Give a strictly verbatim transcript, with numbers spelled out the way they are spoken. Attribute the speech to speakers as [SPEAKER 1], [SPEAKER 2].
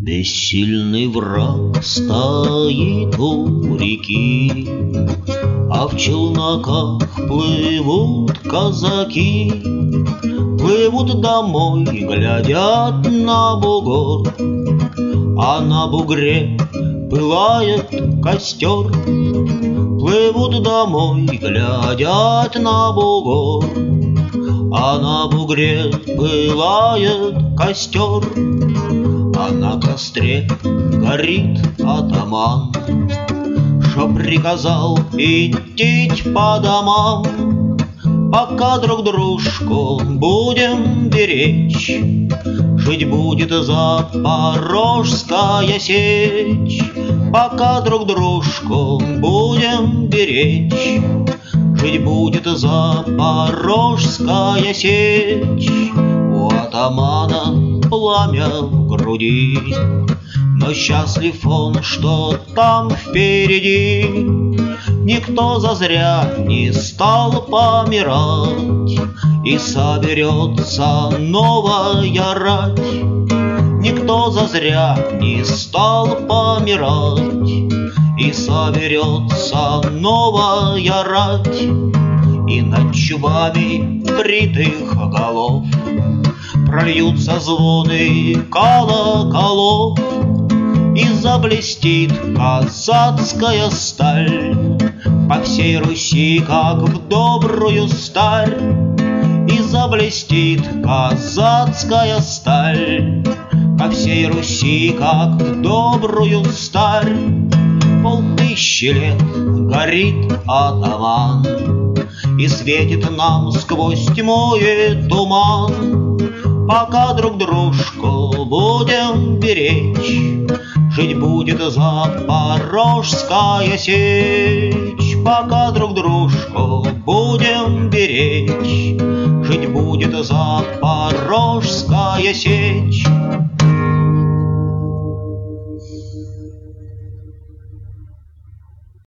[SPEAKER 1] Бессильный враг стоит у реки, а в челноках плывут казаки. Плывут домой, глядят на бугор, а на бугре пылает костер. Плывут домой, глядят на бугор, а на бугре пылает костер. А на костре горит атаман, что приказал идти по домам. Пока друг дружку будем беречь, жить будет Запорожская сечь. Пока друг дружку будем беречь, жить будет Запорожская сечь. У атамана пламя в груди, но счастлив он, что там впереди никто зазря не стал помирать, и соберется новая рать. Никто зазря не стал помирать, и соберется новая рать. И над чубами бритых голов прольются звоны колоколов, и заблестит казацкая сталь по всей Руси, как в добрую сталь. И заблестит казацкая сталь по всей Руси, как в добрую сталь. Полтысячи лет горит атаман и светит нам сквозь тьму и туман. Пока друг дружку будем беречь, жить будет Запорожская сечь. Пока друг дружку будем беречь, жить будет Запорожская сечь.